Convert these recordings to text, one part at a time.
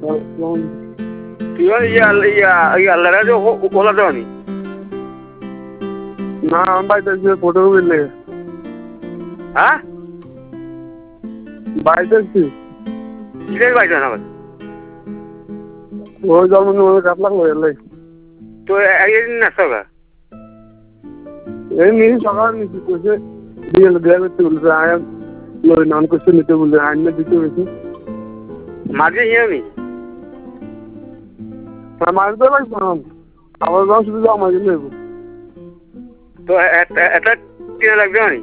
তুই আল্লাহরা যে ওলা দেওয়ানি না আমার বাড়িতে ফটো বুঝলে হ্যাঁ বাড়িতে আসছি কিসের বাড়িতে আমার ওই জন্ম নিয়ে কাপ লাগলো এলে তো একদিন আসতে হবে এই নিয়ে সকালে নিচ্ছি কইছে দিয়ে করতে বলছে আয়াম লই নন করছে নিতে বলছে আইনে দিতে হয়েছে মাঝে ইয়ে নি মারতে লাগবে আবার যখন শুধু আমার জন্য নেবো তো এটা টিয়া লাগবে নি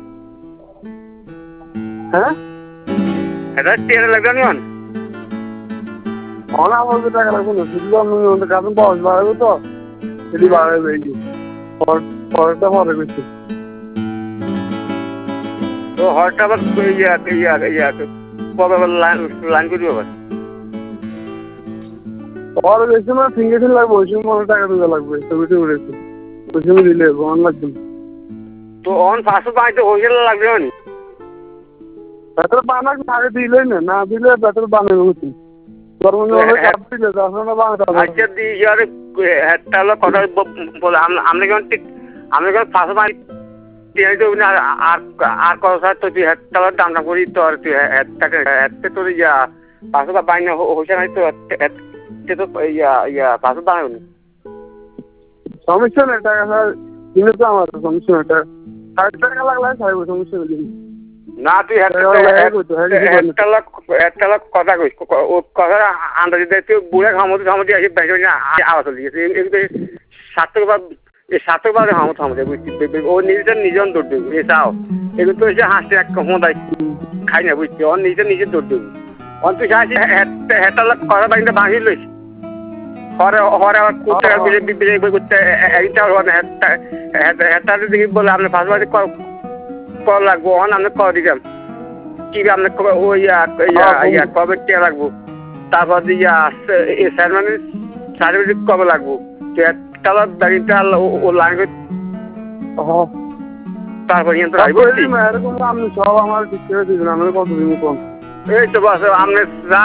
হ্যাঁ এটা টিয়া লাগবে নি অনেক আমার টাকা লাগবে না শুধু আমি কারণ বয়স বাড়াবে তো সেটি বাড়াবে এই যে পরেরটা পরে বেশি তো হরটা আবার কবে আবার লাইন করবি আবার পরে বেশি মানে ফিঙ্গার লাগবে ওই সময় অনেক টাকা দিতে লাগবে ছবিটা উঠেছে ওই সময় দিলে অন লাগবে তো অন 500 পাইতে হইছিল লাগবে নি বেতন বানাক আগে দিলে না দিলে বেতন বানাবে হচ্ছে আচ্ছা দি ইয়ারে একটা হলো কথা বলে আমরা কেমন ঠিক আমরা কেমন 500 পাই টিয়াই দেবো না আর কথা তো তুই একটা দাম দাম করি তো আর তুই একটা তোর 500 পাই না হইছে নাই তো তো 500 বানাবো না সমস্যা নেই টাকা স্যার কিনে তো আমার সমস্যা নেই টাকা 60 টাকা লাগলে ছাড়ব সমস্যা নেই না তুই একটা লাখ কথা কইস ও কথা আন্দাজ দিয়ে তুই বুড়ে খামতি আসি ব্যাংকে আওয়াজ চলে গেছে এগুলো 7 বার খামতি বুঝছি ও নিজের দৌড় দেবো এ চাও এগুলো তো এসে হাসতে এক কমতাই খাই না বুঝছি ওর নিজে দৌড় দেবো অন তুই চাইছি একটা লাখ কথা ব্যাংকটা ভাঙি লইস হরে আবার কোটি টাকা বিলে করতে একটা একটা দেখি বলে আপনি ফার্স্ট বাড়ি কল লাগবো অন আপনি কল দিলাম কি আপনি ওই কবে টিয়া লাগবো তারপর স্যারমানের সার্টিফিকেট কবে লাগবো একটা ব্যাগিংটা ও লাগবে তারপর এরকম আপনি সব আমার ঠিক করে দিবেন আমি কত দিন কম এই তো বাস আপনি